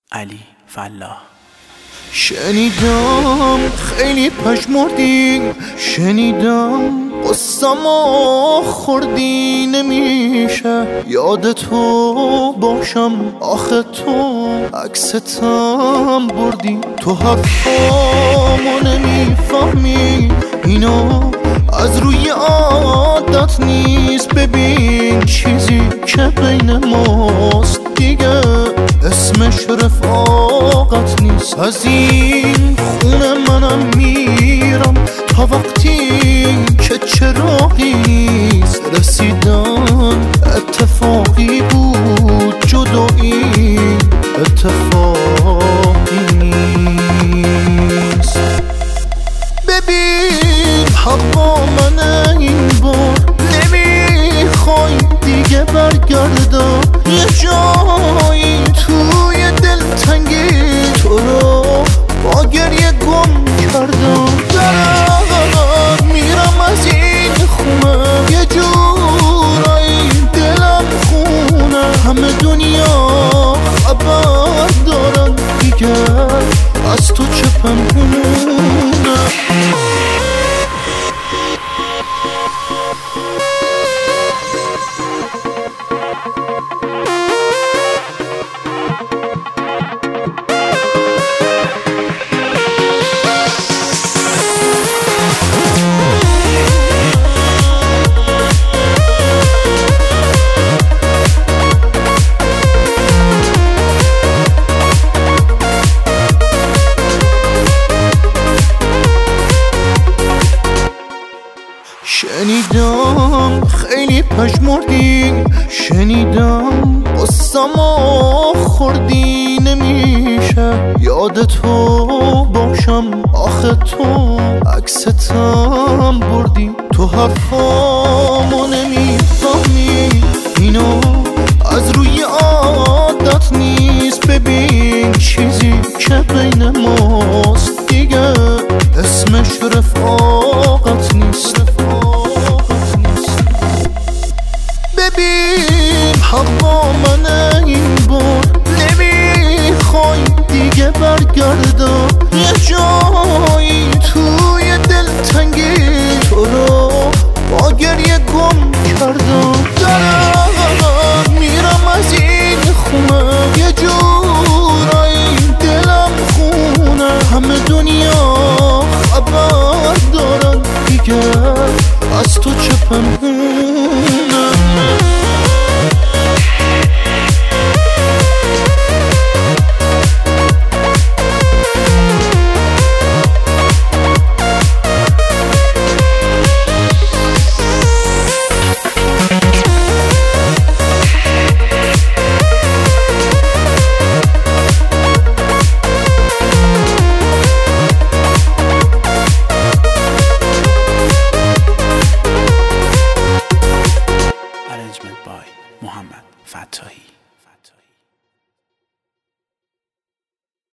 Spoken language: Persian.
علی فلاح. شنیدم خیلی پژمردی، شنیدم قصه‌مو خوردی، نمیشه یاد تو باشم، آخه تو عکستم بردی، تو حرفامو نمیفهمی، اینو از روی عادت نیست، ببین چیزی که بین ماست دیگه اسمش رفاقت نیست. از این خونه منم میرم تا وقتی که چراغی نیست، رسیدن اتفاقی بود، جدایی اتفاقی نیست. ببین حقا من این بار نمیخوای دیگه برگردم، یه جایی توی دلتنگی تو رو با گریه گم کردم، دارم میرم از این خونه، یه جورایی دلم خونه، همه دنیا خبر دارن دیگه از تو چه پنهونه. شنیدم خیلی پژمردی، شنیدم قصه‌مو خوردی، نمیشه یاد تو باشم، آخه تو عکستم بردی، تو حرفامو نمیفهمی، اینو از روی عادت نیست، ببین چیزی که بین ماست دیگه اسمش رفاقت نیست. ببین حقا من این بار نمیخوای دیگه برگردم، یه جایی توی دلتنگی تو رو با گریه گم کردم، دارم میرم از این خونه، یه جورایی دلم خونه، همه دنیا خبر دارن دیگه از تو چه پنهونه.